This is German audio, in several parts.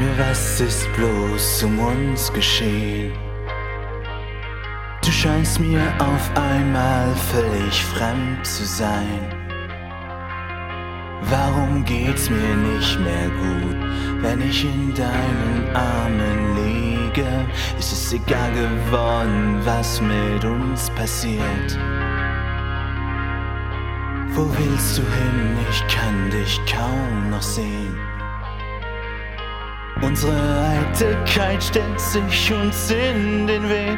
mir, was ist bloß um uns geschehen? Du scheinst mir auf einmal völlig fremd zu sein. Warum geht's mir nicht mehr gut, wenn ich in deinen Armen liege? Ist es egal geworden, was mit uns passiert? Wo willst du hin? Ich kann dich kaum noch sehen. Unsere Eitelkeit stellt sich uns in den Weg.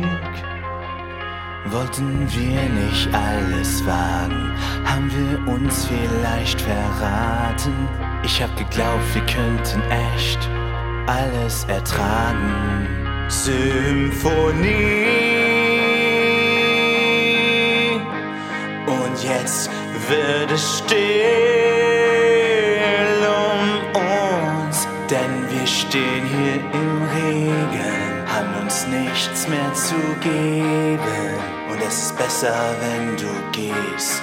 Wollten wir nicht alles wagen? Haben wir uns vielleicht verraten? Ich hab geglaubt, wir könnten echt alles ertragen. Symphonie. Und jetzt wird es still um uns, denn wir stehen hier im Regen, haben uns nichts mehr zu geben, und es ist besser, wenn du gehst.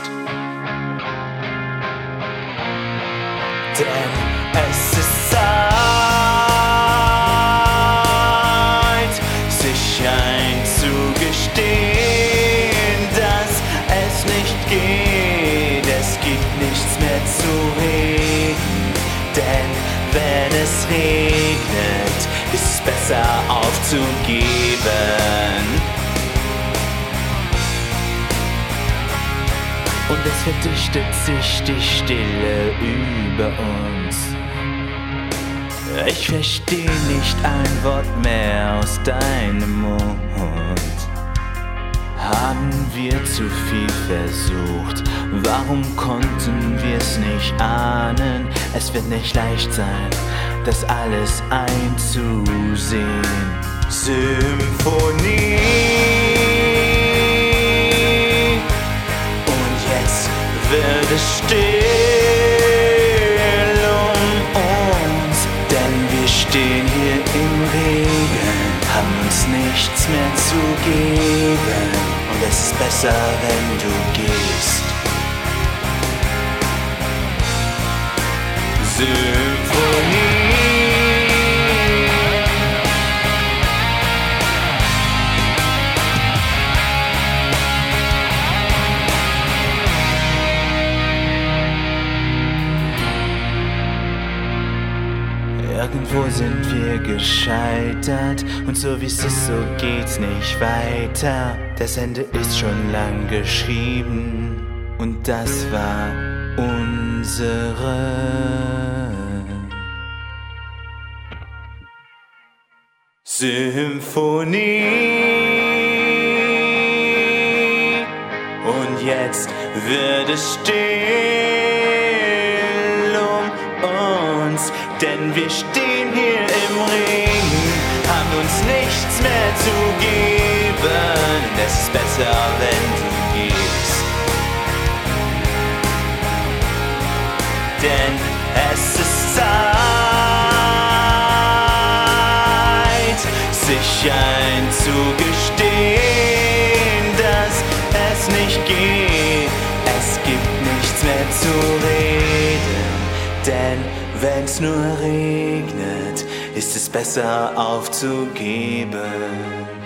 Denn es ist Zeit, sich einzugestehen, dass es nicht geht, es gibt nichts mehr zu reden, denn wenn es regnet, ist es besser aufzugeben. Und es verdichtet sich die Stille über uns. Ich versteh nicht ein Wort mehr aus deinem Mund. Haben wir zu viel versucht? Warum konnten wir's nicht ahnen? Es wird nicht leicht sein, das alles einzusehen. Symphonie. Und jetzt wird es still um uns, denn wir stehen hier im Regen, haben uns nichts mehr zu geben, und es ist besser, wenn du gehst. Symphonie. Irgendwo sind wir gescheitert, und so wie es ist, so geht's nicht weiter. Das Ende ist schon lang geschrieben, und das war unsere Symphonie. Und jetzt wird es still um uns, denn wir stehen hier im Regen, haben uns nichts mehr zu geben. Es ist besser, wenn du gehst, denn es ist Zeit, sich einzugestehen, dass es nicht geht. Es gibt nichts mehr zu reden, denn wenn's nur regnet, ist es besser aufzugeben.